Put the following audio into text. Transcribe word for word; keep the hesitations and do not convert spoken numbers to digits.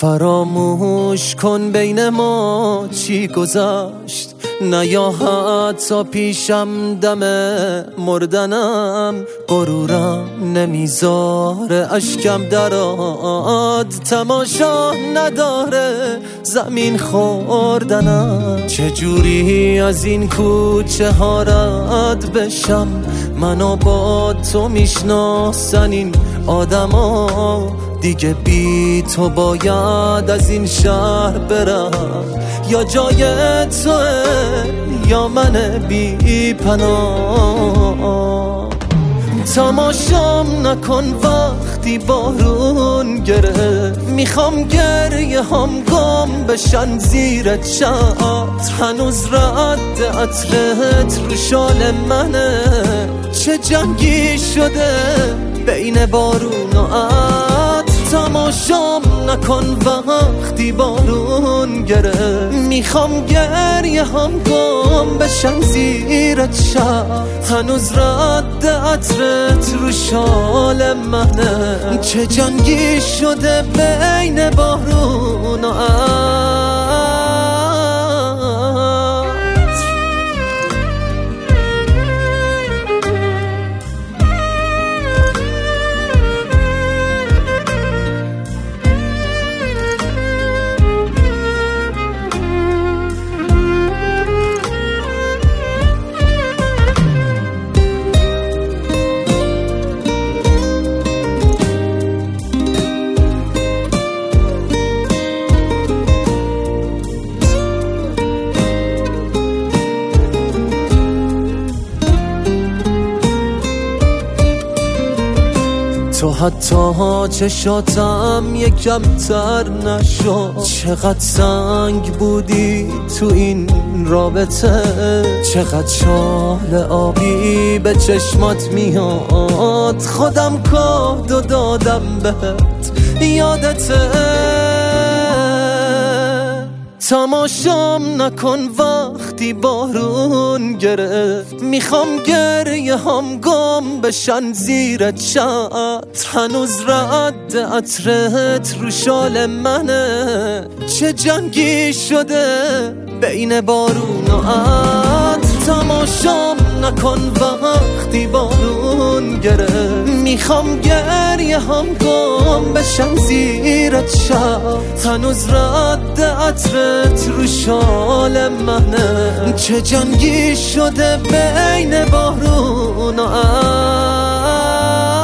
فراموش کن بین ما چی گذشت، نه یا حتی پیشم دم مردنم غرورم نمیذاره اشکم دراد، تماشا نداره زمین خوردنم. چجوری از این کوچه ها رد بشم، منو با تو میشناسن این آدما، دیگه بی تو باید از این شهر برم، یا جای توه یا من بی پناه. تماشام نکن وقتی بارون گرفت، میخوام گریه هم گم بشن زیر چتر، هنوز رد عطرت رو شال منه، چه جنگی شده بین بارون و عطر. تماشام نکن وقتی بارون گرفت، میخوام گریه هم گم بشن زیر چتر، هنوز رد عطرت رو شال منه، چه جنگی شده بین بارون و عطر. تو حتی چشاتم یکم تر نشد، چقدر سنگ بودی تو این رابطه، چقدر شال آبی به چشمات میاد، خودم کاد و دادم بهت یادته. تماشام نکن وقتی بارون گرفت، میخوام گریه هم گم بشن زیر چتر، هنوز رد عطرت رو شال منه، چه جنگی شده بین بارون و عطر. تماشام نکن وقتی بارون گرفت، میخوام گریه هم گم بشن زیر چتر، هنوز رد عطرت رو شال منه، چه جنگی شده بین بارون و عطر.